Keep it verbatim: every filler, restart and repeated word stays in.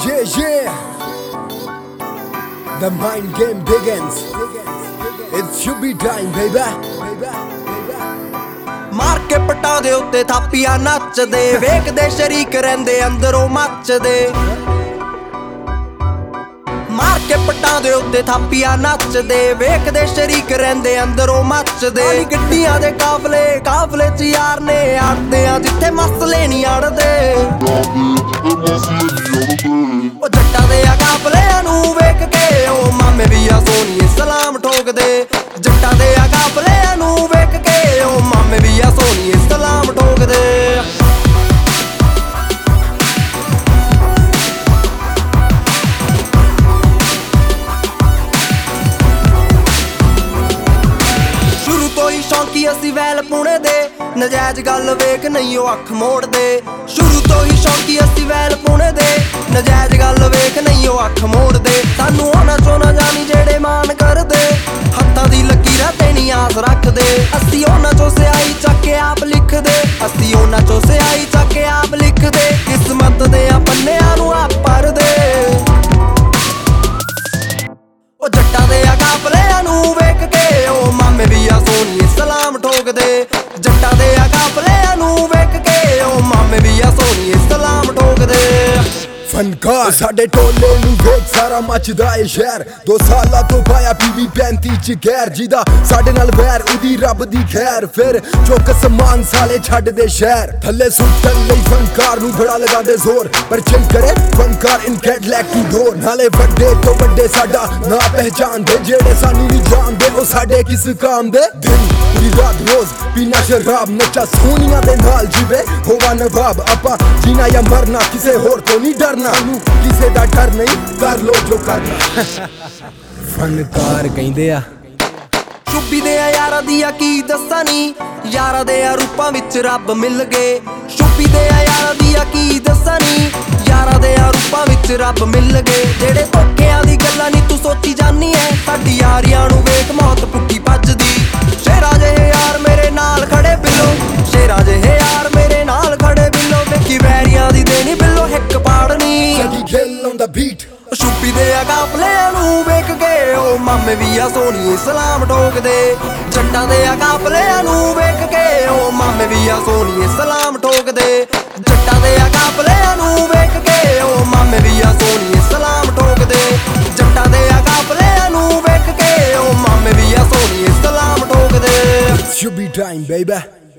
Yeah, yeah. The mind game begins. It should be time, baby. ਮਾਰ ਕੇ ਪਟਾਂ ਦੇ ਉੱਤੇ ਥਾਪੀਆਂ ਨੱਚਦੇ ਵੇਖਦੇ ਸ਼ਰੀਕ ਰਹਿੰਦੇ ਅੰਦਰੋਂ ਮੱਚਦੇ ਮਾਰ ਕੇ ਪਟਾਂ ਦੇ ਉੱਤੇ ਥਾਪੀਆਂ ਨੱਚਦੇ ਵੇਖਦੇ ਸ਼ਰੀਕ ਰਹਿੰਦੇ ਅੰਦਰੋਂ ਮੱਚਦੇ ਨੀ ਗੱਡੀਆਂ ਦੇ ਕਾਫਲੇ ਕਾਫਲੇ ਚ ਯਾਰ ਨੇ ਆੜਦੇ ਆ ਜਿੱਥੇ ਮਸਲੇ ਨਹੀਂ ਅੜਦੇ ਉਹ ਜੱਟਾਂ ਦੇ ਆ ਕਾਫਲਿਆਂ ਨੂੰ ਵੇਖ ਕੇ ਉਹ ਮਾਮੇ ਵੀ ਆ ਸੋਹਣੀਏ ਸਲਾਮ ਠੋਕਦੇ ਜੱਟਾਂ ਦੇ ਆ ਕਾਫਲਿਆਂ ਨੂੰ ਵੇਖ ਕੇ ਉਹ ਮਾਮੇ ਵੀ ਆ ਸੋਹਣੀਏ ਸਲਾਮ ਠੋਕਦੇ ਸ਼ੌਂਕੀ ਅਸੀਂ ਵੈਲ ਪੁਣੇ ਦੇ ਨਜਾਇਜ਼ ਗੱਲ ਵੇਖ ਨਹੀਂ ਉਹ ਅੱਖ ਮੋੜਦੇ ਸ਼ੁਰੂ ਤੋਂ ਹੀ ਸ਼ੌਂਕੀ ਅਸੀਂ ਵੈਲ ਪੁਣੇ ਦੇ ਨਜਾਇਜ਼ ਗੱਲ ਵੇਖ ਨਹੀਂ ਉਹ ਅੱਖ ਮੋੜਦੇ ਸਾਨੂੰ ਉਹਨਾਂ ਚੋਂ ਨਾ ਜਾਣੀ ਜਿਹੜੇ ਮਾਨ ਕਰਦੇ ਹੱਥਾਂ ਦੀ ਲਕੀਰਾਂ ਤੇ ਨਹੀਂ ਆਸ ਰੱਖਦੇ ਅਸੀਂ ਉਹਨਾਂ ਚੋਂ ਸਿਆਹੀ ਚੱਕ ਕੇ ਆਪ ਲਿਖਦੇ ਅਸੀਂ ਉਹਨਾਂ ਚੋਂ ਸਿਆਹੀ ਚੱਕ ਕੇ ਆਪ ਲਿਖਦੇ ਕਿਸਮਤ ਦੇ ਆ ਪੰਨਿਆਂ ਨੂੰ ਆਪ ਭਰਦੇ ਉਹ ਜੱਟਾਂ ਦੇ ਆ ਕਾਫਲਿਆਂ ਨੂੰ ਵੇਖ ਕੇ ਉਹ ਮਾਮੇ ਵੀ ਆ ਸੋਹਣੀਏ ਸਲਾਮ ਠੋਕਦੇ ਜੱਟਾਂ ਦੇ ਆ ਕਾਫਲਿਆਂ ਨੂੰ ਵੇਖ ਕੇ ਉਹ ਮਾਮੇ ਵੀ ਆ ਸੋਹਣੀਏ ਸਲਾਮ ਠੋਕਦੇ ਫਨਕਾਰ ਸਾਡੇ ਟੋਲੇ ਨੂੰ ਵੇਖ ਸਾਰਾ ਮੱਚਦਾ ਏ ਸ਼ਹਿਰ ਦੋ ਸਾਲਾਂ ਤੋਂ ਪਾਇਆ ਪੀਵੀ ਪੈਂਤੀ ਚ ਗੈਰ ਜਿਹਦਾ ਸਾਡੇ ਨਾਲ ਵੈਰ ਉਹਦੀ ਰੱਬ ਦੀ ਖੈਰ ਫਿਰ ਚੁੱਕ ਸਮਾਨ ਸਾਲੇ ਛੱਡ ਦੇ ਸ਼ਹਿਰ ਥੱਲੇ ਸੁੱਟਣ ਲਈ ਫਨਕਾਰ ਨੂੰ ਬੜਾ ਲਗਾਉਂਦੇ ਜ਼ੋਰ ਪਰ ਚਿਲ ਕਰੇ ਫਨਕਾਰ ਇਨ ਕੈਡਲੈਕ ਦੀ ਡੋਰ ਨਾਲੇ ਵੱਡੇ ਤੋਂ ਵੱਡੇ ਸਾਡਾ ਨਾ ਪਹਿਚਾਨਦੇ ਜਿਹੜੇ ਸਾਨੂੰ ਨਹੀਂ ਜਾਣਦੇ ਉਹ ਸਾਡੇ ਕਿਸ ਕੰਮ ਦੇ ਦਿਨ ਪੂਰੀ ਰਾਤ ਰੋਜ਼ ਪੀਣਾ ਸ਼ਰਾਬ ਨੱਚਾ ਸੋਹਣੀਆਂ ਦੇ ਨਾਲ ਜੀਵੇ ਹੋਵਾ ਨਵਾਬ ਆਪਾਂ ਜੀਣਾ ਜਾਂ ਮਰਨਾ ਕਿਸੇ ਹੋਰ ਤੋਂ ਨਹੀਂ ਡਰਨਾ ਨੂੰ ਕਿਸੇ ਦਾ ਡਰ ਨਹੀਂ ਕਰ ਲੋ ਜੋ ਕਰਨਾ ਫਨਕਾਰ ਕਹਿੰਦੇ ਆ ਸ਼ੁੱਭੀ ਦੇ ਆ ਯਾਰਾਂ ਦੀ ਆ ਕੀ ਦੱਸਾਂ ਨੀ ਯਾਰਾਂ ਦੇ ਆ ਰੂਪਾਂ ਵਿੱਚ ਰੱਬ ਮਿਲ ਗਏ ਸ਼ੁੱਭੀ ਦੇ ਆ ਯਾਰਾਂ ਦੀ ਆ ਕੀ ਦੱਸਾਂ ਨੀ ਯਾਰਾਂ ਦੇ ਆ ਰੂਪਾਂ ਵਿੱਚ ਰੱਬ ਮਿਲ ਗਏ ਜਿਹੜੇ ਧੋਖਿਆਂ ਦੀ ਗੱਲਾਂ ਨੀ ਤੂੰ ਸੋਚੀ ਜਾਨੀ ਐ ਸਾਡੀ ਯਾਰੀਆਂ ਨੂੰ ਵੇਖ ਮੌਤ ਪੁੱਟੀ ਭੱਜਦੀ ਸ਼ੇਰਾਂ ਜਿਹੇ ਯਾਰ ਮੇਰੇ ਨਾਲ ਖੜੇ ਬਿੱਲੋ ਸ਼ੇਰਾਂ ਜਿਹੇ ਯਾਰ ਮੇਰੇ ਨਾਲ ਖੜੇ ਬਿੱਲੋ ਵੇਖੀ ਵੈਰੀਆਂ ਦੀ ਦੇਣੀ ਬਿੱਲੋ ਹਿੱਕ ਪਾੜਨੀ ਸ਼ੁੱਭੀ ਦੇ ਆ ਕਾਫਲਿਆਂ ਨੂੰ ਵੇਖ ਕੇ ਉਹ ਮਾਮੇ ਵੀ ਆ ਸੋਹਣੀਏ ਸਲਾਮ ਠੋਕਦੇ ਜੱਟਾਂ ਦੇ ਆ ਕਾਫਲਿਆਂ ਨੂੰ ਵੇਖ ਕੇ ਉਹ ਮਾਮੇ ਵੀ ਆ ਸੋਹਣੀਏ ਸਲਾਮ ਠੋਕਦੇ ਜੱਟਾਂ ਦੇ ਆ ਕਾਫਲਿਆਂ ਨੂੰ ਵੇਖ ਕੇ ਉਹ ਮਾਮੇ ਵੀ ਆ ਸੋਹਣੀਏ ਸਲਾਮ ਠੋਕਦੇ ਜੱਟਾਂ ਦੇ ਆ ਕਾਫਲਿਆਂ ਨੂੰ ਵੇਖ ਕੇ ਉਹ ਮਾਮੇ ਵੀ ਆ ਸੋਹਣੀਏ ਸਲਾਮ ਠੋਕਦੇ It should be time, baby.